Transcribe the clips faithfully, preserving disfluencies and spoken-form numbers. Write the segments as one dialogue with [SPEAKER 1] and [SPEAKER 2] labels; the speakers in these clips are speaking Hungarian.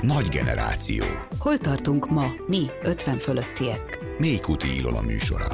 [SPEAKER 1] Nagy generáció.
[SPEAKER 2] Hol tartunk ma, mi ötven fölöttiek?
[SPEAKER 1] Mélykuti Ilona műsora.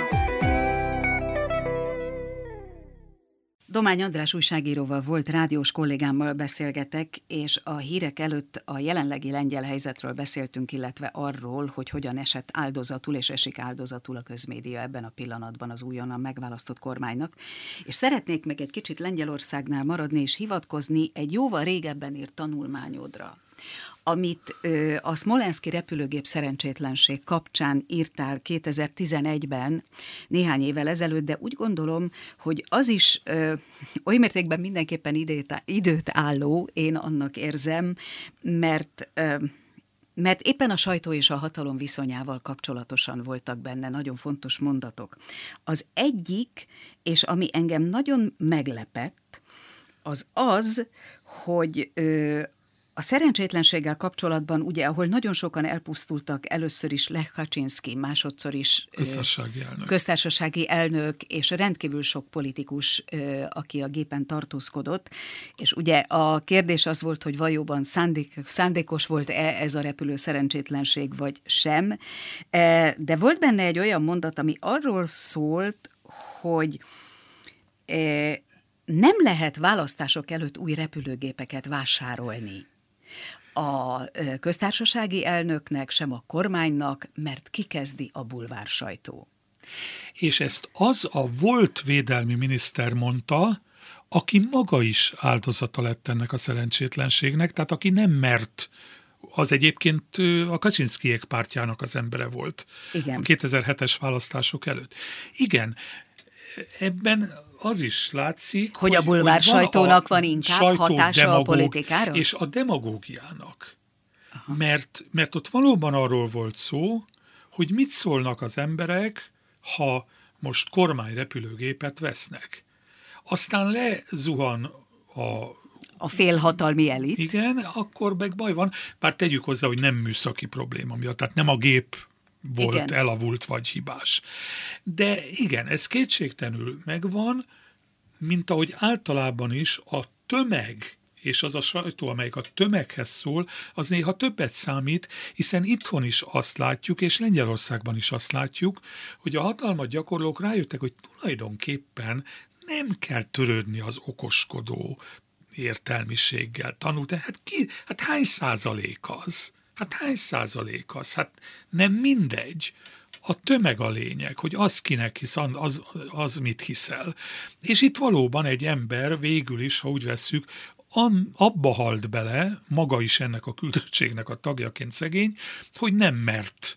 [SPEAKER 2] Domány András újságíróval, volt rádiós kollégámmal beszélgetek, és a hírek előtt a jelenlegi lengyel helyzetről beszéltünk, illetve arról, hogy hogyan esett áldozatul és esik áldozatul a közmédia ebben a pillanatban az újonnan megválasztott kormánynak. És szeretnék meg egy kicsit Lengyelországnál maradni és hivatkozni egy jóval régebben írt tanulmányodra, amit ö, a Szmolenszki repülőgép szerencsétlenség kapcsán írtál kétezer-tizenegyben, néhány évvel ezelőtt, de úgy gondolom, hogy az is ö, oly mértékben mindenképpen időt, időt álló, én annak érzem, mert... Ö, mert éppen a sajtó és a hatalom viszonyával kapcsolatosan voltak benne nagyon fontos mondatok. Az egyik, és ami engem nagyon meglepett, az az, hogy... Ö, A szerencsétlenséggel kapcsolatban, ugye, ahol nagyon sokan elpusztultak, először is Lech Kaczynszki, másodszor is
[SPEAKER 3] köztársasági elnök.
[SPEAKER 2] köztársasági elnök, és rendkívül sok politikus, aki a gépen tartózkodott, és ugye a kérdés az volt, hogy valóban szándék, szándékos volt-e ez a repülő szerencsétlenség, vagy sem, de volt benne egy olyan mondat, ami arról szólt, hogy nem lehet választások előtt új repülőgépeket vásárolni a köztársasági elnöknek, sem a kormánynak, mert kikezdi a bulvár sajtó.
[SPEAKER 3] És ezt az a volt védelmi miniszter mondta, aki maga is áldozata lett ennek a szerencsétlenségnek, tehát aki nem mert, az egyébként a Kaczynszkijék pártjának az embere volt.
[SPEAKER 2] Igen.
[SPEAKER 3] A kétezer-hetes választások előtt. Igen, ebben az is látszik,
[SPEAKER 2] hogy, hogy a bulvár sajtónak van inkább hatása
[SPEAKER 3] demagóg,
[SPEAKER 2] a politikára?
[SPEAKER 3] És a demagógiának. Mert, mert ott valóban arról volt szó, hogy mit szólnak az emberek, ha most kormányrepülőgépet vesznek. Aztán lezuhan a...
[SPEAKER 2] A félhatalmi elit.
[SPEAKER 3] Igen, akkor meg baj van, bár tegyük hozzá, hogy nem műszaki probléma miatt, tehát nem a gép volt igen. elavult vagy hibás. De igen, ez kétségtelenül megvan, mint ahogy általában is a tömeg, és az a sajtó, amelyik a tömeghez szól, az néha többet számít, hiszen itthon is azt látjuk, és Lengyelországban is azt látjuk, hogy a hatalmat gyakorlók rájöttek, hogy tulajdonképpen nem kell törődni az okoskodó értelmiséggel, tanul. Tehát ki, hát hány százalék az? Hát hány százalék az? Hát nem mindegy. A tömeg a lényeg, hogy az kinek hisz, az, az mit hiszel. És itt valóban egy ember végül is, ha úgy vesszük, abba halt bele, maga is ennek a küldöttségnek a tagjaként szegény, hogy nem mert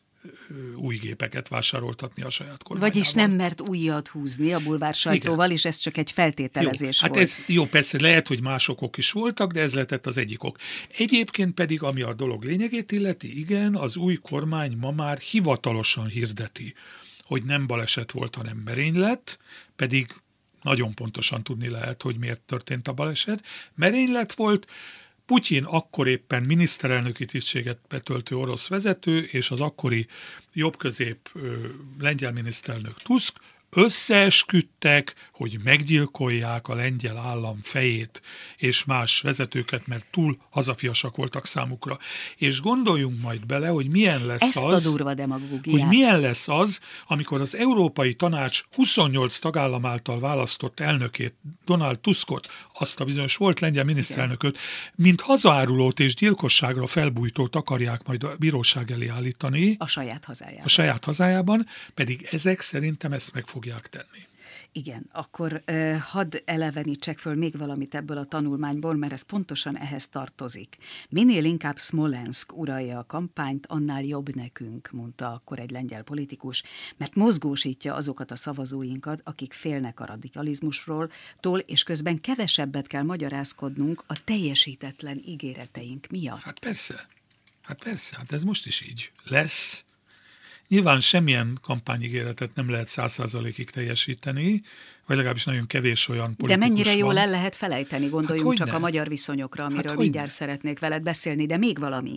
[SPEAKER 3] új gépeket vásároltatni a saját kormányával.
[SPEAKER 2] Vagyis nem mert újat húzni a bulvár sajtóval, és ez csak egy feltételezés
[SPEAKER 3] jó,
[SPEAKER 2] volt.
[SPEAKER 3] Hát ez, jó, persze lehet, hogy más okok is voltak, de ez lehetett az egyik ok. Egyébként pedig, ami a dolog lényegét illeti, igen, az új kormány ma már hivatalosan hirdeti, hogy nem baleset volt, hanem merénylet, pedig nagyon pontosan tudni lehet, hogy miért történt a baleset. Merénylet volt, Putyin akkor éppen miniszterelnöki tisztséget betöltő orosz vezető, és az akkori jobbközép lengyel miniszterelnök Tusk összeesküdtek, hogy meggyilkolják a lengyel állam fejét és más vezetőket, mert túl hazafiasak voltak számukra. És gondoljunk majd bele, hogy milyen lesz
[SPEAKER 2] Ezt
[SPEAKER 3] az,
[SPEAKER 2] a durva demagógiát.
[SPEAKER 3] hogy milyen lesz az, amikor az Európai Tanács huszonnyolc tagállam által választott elnökét, Donald Tuskot, azt a bizonyos volt lengyel miniszterelnököt, mint hazaárulót és gyilkosságra felbújtót akarják majd a bíróság elé állítani.
[SPEAKER 2] A saját hazájában.
[SPEAKER 3] A saját hazájában, pedig ezek szerintem ezt meg fogják tenni.
[SPEAKER 2] Igen, akkor uh, hadd elevenítsek föl még valamit ebből a tanulmányból, mert ez pontosan ehhez tartozik. Minél inkább Szmolenszk uralja a kampányt, annál jobb nekünk, mondta akkor egy lengyel politikus, mert mozgósítja azokat a szavazóinkat, akik félnek a radikalizmusról, tól, és közben kevesebbet kell magyarázkodnunk a teljesítetlen ígéreteink miatt.
[SPEAKER 3] Hát persze, hát persze, hát ez most is így lesz. Nyilván semmilyen kampányigéretet nem lehet száz százalékig teljesíteni, vagy legalábbis nagyon kevés olyan politikus
[SPEAKER 2] De mennyire
[SPEAKER 3] van.
[SPEAKER 2] jól el lehet felejteni, gondoljunk
[SPEAKER 3] hát
[SPEAKER 2] csak
[SPEAKER 3] ne?
[SPEAKER 2] a magyar viszonyokra, amiről
[SPEAKER 3] hát
[SPEAKER 2] mindjárt
[SPEAKER 3] ne?
[SPEAKER 2] szeretnék veled beszélni, de még valami.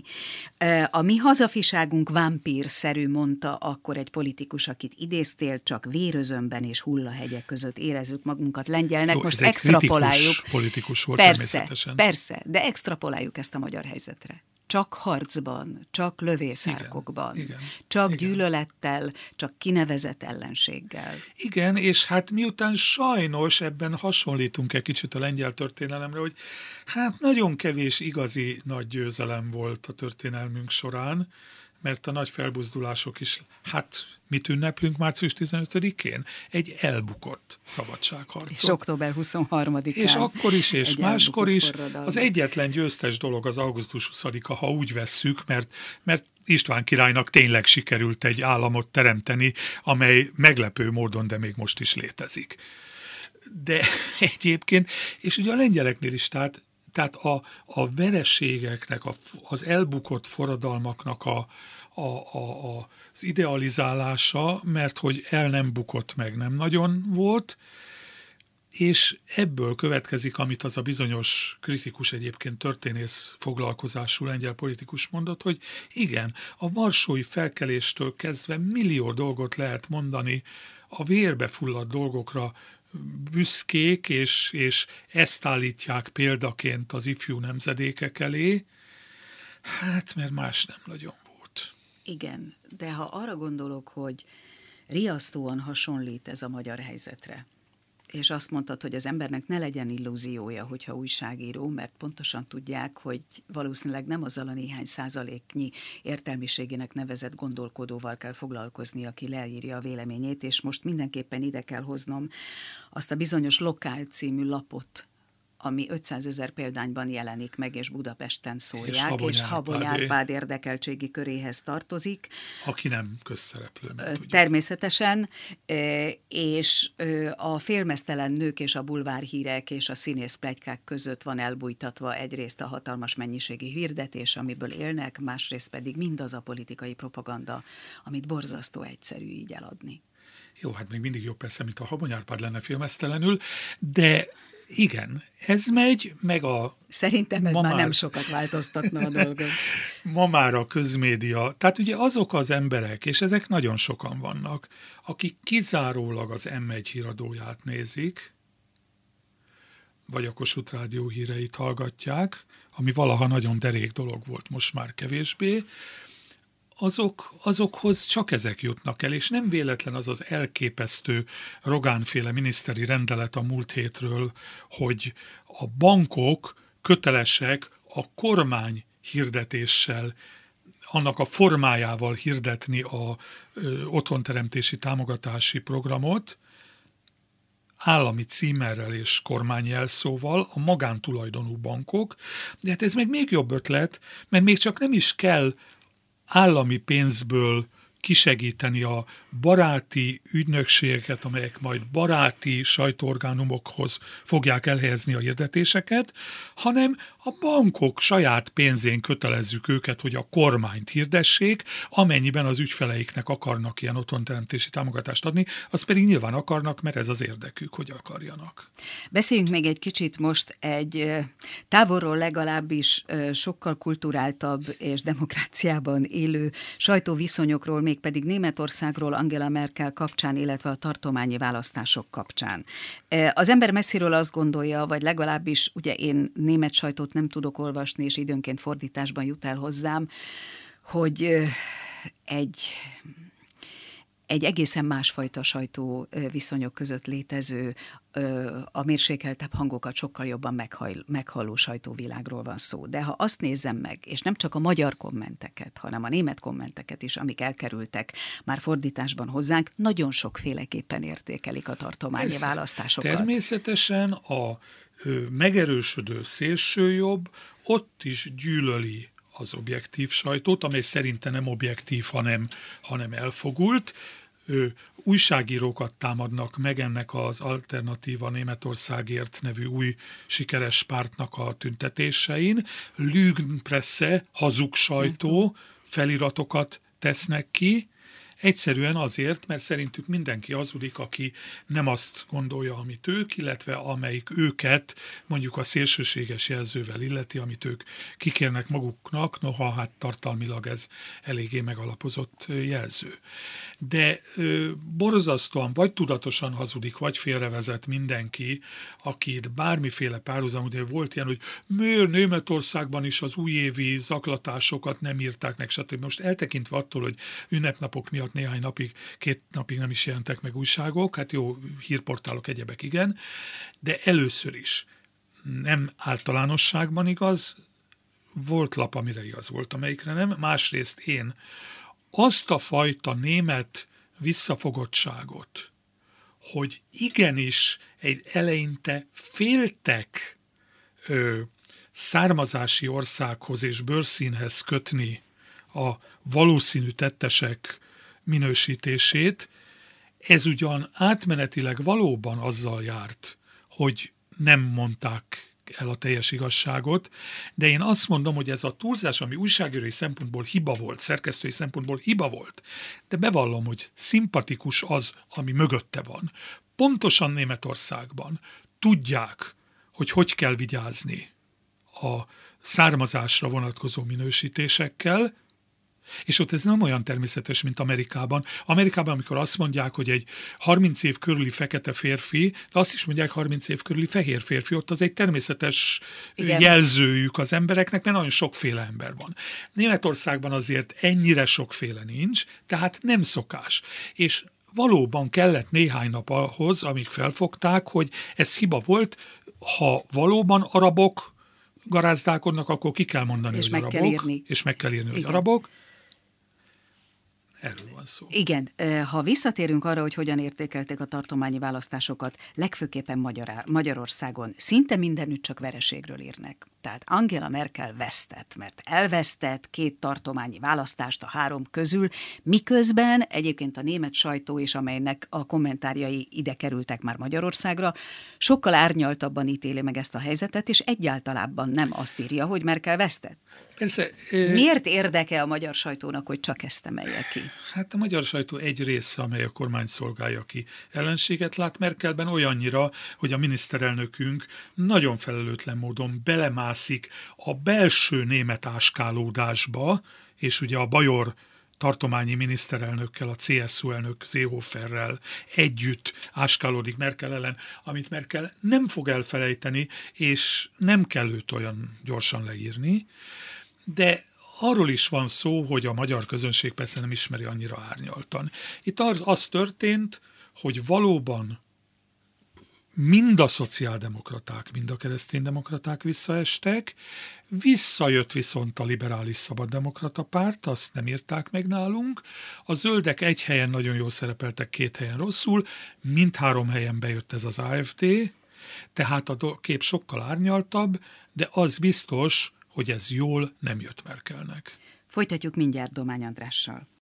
[SPEAKER 2] A mi hazafiságunk vámpírszerű, mondta akkor egy politikus, akit idéztél, csak vérözönben és hullahegyek között érezzük magunkat lengyelnek.
[SPEAKER 3] Jó,
[SPEAKER 2] most
[SPEAKER 3] ez
[SPEAKER 2] extrapoláljuk.
[SPEAKER 3] Egy politikus volt
[SPEAKER 2] persze,
[SPEAKER 3] természetesen.
[SPEAKER 2] Persze, de extrapoláljuk ezt a magyar helyzetre. csak harcban, csak lövészárkokban,
[SPEAKER 3] igen, igen,
[SPEAKER 2] csak
[SPEAKER 3] igen.
[SPEAKER 2] gyűlölettel, csak kinevezett ellenséggel.
[SPEAKER 3] Igen, és hát miután sajnos ebben hasonlítunk egy kicsit a lengyel történelemre, hogy hát nagyon kevés igazi nagy győzelem volt a történelmünk során, mert a nagy felbuzdulások is, hát mit ünneplünk március tizenötödikén? Egy elbukott szabadságharcot.
[SPEAKER 2] És október huszonharmadikán.
[SPEAKER 3] És akkor is, és máskor is.
[SPEAKER 2] Forradalom.
[SPEAKER 3] Az egyetlen győztes dolog az augusztus huszadika, ha úgy vesszük, mert, mert István királynak tényleg sikerült egy államot teremteni, amely meglepő módon, de még most is létezik. De egyébként, és ugye a lengyeleknél is, tehát Tehát a, a vereségeknek, a, az elbukott forradalmaknak a, a, a, a, az idealizálása, mert hogy el nem bukott meg, nem nagyon volt, és ebből következik, amit az a bizonyos kritikus, egyébként történész foglalkozású lengyel politikus mondott, hogy igen, a varsói felkeléstől kezdve millió dolgot lehet mondani, a vérbe fulladt dolgokra büszkék, és, és ezt állítják példaként az ifjú nemzedékek elé, hát mert más nem nagyon volt.
[SPEAKER 2] Igen, de ha arra gondolok, hogy riasztóan hasonlít ez a magyar helyzetre, és azt mondtad, hogy az embernek ne legyen illúziója, hogyha újságíró, mert pontosan tudják, hogy valószínűleg nem azzal a néhány százaléknyi értelmiségének nevezett gondolkodóval kell foglalkozni, aki leírja a véleményét, és most mindenképpen ide kell hoznom azt a bizonyos Lokál című lapot, ami ötszázezer példányban jelenik meg, és Budapesten szórják, és Habony Árpád érdekeltségi köréhez tartozik.
[SPEAKER 3] Aki nem közszereplő. Nem
[SPEAKER 2] természetesen, és a félmeztelen nők és a bulvárhírek és a színész pletykák között van elbújtatva egyrészt a hatalmas mennyiségi hirdetés, amiből élnek, másrészt pedig mindaz a politikai propaganda, amit borzasztó egyszerű így eladni.
[SPEAKER 3] Jó, hát még mindig jobb persze, mint a Habony Árpád lenne félmeztelenül, de igen, ez megy, meg a...
[SPEAKER 2] Szerintem ez már,
[SPEAKER 3] már
[SPEAKER 2] nem sokat változtatna a dolgot.
[SPEAKER 3] Ma már a közmédia, tehát ugye azok az emberek, és ezek nagyon sokan vannak, akik kizárólag az em egy híradóját nézik, vagy a Kossuth Rádió híreit hallgatják, ami valaha nagyon derék dolog volt, most már kevésbé, azok, azokhoz csak ezek jutnak el, és nem véletlen az az elképesztő Rogán-féle miniszteri rendelet a múlt hétről, hogy a bankok kötelesek a kormány hirdetéssel, annak a formájával hirdetni a ö, otthonteremtési támogatási programot, állami címerrel és kormányjelszóval, a magántulajdonú bankok, de hát ez meg még jobb ötlet, mert még csak nem is kell állami pénzből kisegíteni a baráti ügynökségeket, amelyek majd baráti sajtóorgánumokhoz fogják elhelyezni a hirdetéseket, hanem a bankok saját pénzén kötelezzük őket, hogy a kormányt hirdessék, amennyiben az ügyfeleiknek akarnak ilyen otthonteremtési támogatást adni, az pedig nyilván akarnak, mert ez az érdekük, hogy akarjanak.
[SPEAKER 2] Beszéljünk még egy kicsit most egy távolról legalábbis sokkal kulturáltabb és demokráciában élő sajtóviszonyokról, mégpedig Németországról, Angela Merkel kapcsán, illetve a tartományi választások kapcsán. Az ember messziről azt gondolja, vagy legalábbis ugye én német sajtót nem tudok olvasni, és időnként fordításban jut el hozzám, hogy egy, egy egészen másfajta sajtó viszonyok között létező, a mérsékeltebb hangokat sokkal jobban meghall, meghalló sajtóvilágról van szó. De ha azt nézem meg, és nem csak a magyar kommenteket, hanem a német kommenteket is, amik elkerültek már fordításban hozzánk, nagyon sokféleképpen értékelik a tartományi Persze. választásokat.
[SPEAKER 3] Természetesen a ö, megerősödő szélsőjobb ott is gyűlöli az objektív sajtót, amely szerinte nem objektív, hanem, hanem elfogult. Ő, újságírókat támadnak meg ennek az Alternatíva Németországért nevű új sikeres pártnak a tüntetésein. Lügenpresse, hazug sajtó feliratokat tesznek ki, Egyszerűen azért, mert szerintük mindenki hazudik, aki nem azt gondolja, amit ők, illetve amelyik őket mondjuk a szélsőséges jelzővel illeti, amit ők kikérnek maguknak, noha hát tartalmilag ez eléggé megalapozott jelző. De ö, borzasztóan vagy tudatosan hazudik, vagy félrevezet mindenki, akit bármiféle párhuzam, ugye volt ilyen, hogy miért Németországban is az újévi zaklatásokat nem írták meg, stb. Most eltekintve attól, hogy ünnepnapok miatt néhány napig, két napig nem is jelentek meg újságok, hát jó, hírportálok, egyebek igen, de először is nem általánosságban igaz, volt lap, amire igaz volt, amelyikre nem, másrészt én azt a fajta német visszafogottságot, hogy igenis egy eleinte féltek ö, származási országhoz és bőrszínhez kötni a valószínű tettesek minősítését, ez ugyan átmenetileg valóban azzal járt, hogy nem mondták el a teljes igazságot, de én azt mondom, hogy ez a túlzás, ami újságírói szempontból hiba volt, szerkesztői szempontból hiba volt, de bevallom, hogy szimpatikus az, ami mögötte van. Pontosan Németországban tudják, hogy hogy kell vigyázni a származásra vonatkozó minősítésekkel, és ott ez nem olyan természetes, mint Amerikában. Amerikában, amikor azt mondják, hogy egy harminc év körüli fekete férfi, de azt is mondják harminc év körüli fehér férfi, ott az egy természetes igen. jelzőjük az embereknek, mert nagyon sokféle ember van. Németországban azért ennyire sokféle nincs, tehát nem szokás. És valóban kellett néhány nap ahhoz, amíg felfogták, hogy ez hiba volt, ha valóban arabok garázdálkodnak, akkor ki kell mondani,
[SPEAKER 2] és
[SPEAKER 3] hogy
[SPEAKER 2] meg
[SPEAKER 3] arabok,
[SPEAKER 2] kell írni.
[SPEAKER 3] és meg kell írni,
[SPEAKER 2] igen.
[SPEAKER 3] hogy arabok. Erről van szó.
[SPEAKER 2] Igen, ha visszatérünk arra, hogy hogyan értékelték a tartományi választásokat, legfőképpen Magyar, Magyarországon szinte mindenütt csak vereségről írnak. Tehát Angela Merkel vesztett, mert elvesztett két tartományi választást a három közül, miközben egyébként a német sajtó is, amelynek a kommentárjai ide kerültek már Magyarországra, sokkal árnyaltabban ítéli meg ezt a helyzetet, és egyáltalában nem azt írja, hogy Merkel vesztett.
[SPEAKER 3] Persze,
[SPEAKER 2] Miért érdeke a magyar sajtónak, hogy csak ezt emelje ki?
[SPEAKER 3] Hát a magyar sajtó egy része, amely a kormány szolgálja ki ellenséget lát Merkelben olyannyira, hogy a miniszterelnökünk nagyon felelőtlen módon belemászik a belső német áskálódásba, és ugye a bajor tartományi miniszterelnökkel, a cé es u elnök Seehoferrel együtt áskálódik Merkel ellen, amit Merkel nem fog elfelejteni, és nem kell őt olyan gyorsan leírni, de arról is van szó, hogy a magyar közönség persze nem ismeri annyira árnyaltan. Itt az történt, hogy valóban mind a szociáldemokraták, mind a kereszténydemokraták visszaestek, visszajött viszont a liberális szabaddemokrata párt, azt nem írták meg nálunk, a zöldek egy helyen nagyon jól szerepeltek, két helyen rosszul, mindhárom helyen bejött ez az á ef dé, tehát a kép sokkal árnyaltabb, de az biztos, hogy ez jól nem jött Merkelnek.
[SPEAKER 2] Folytatjuk mindjárt Domány Andrással.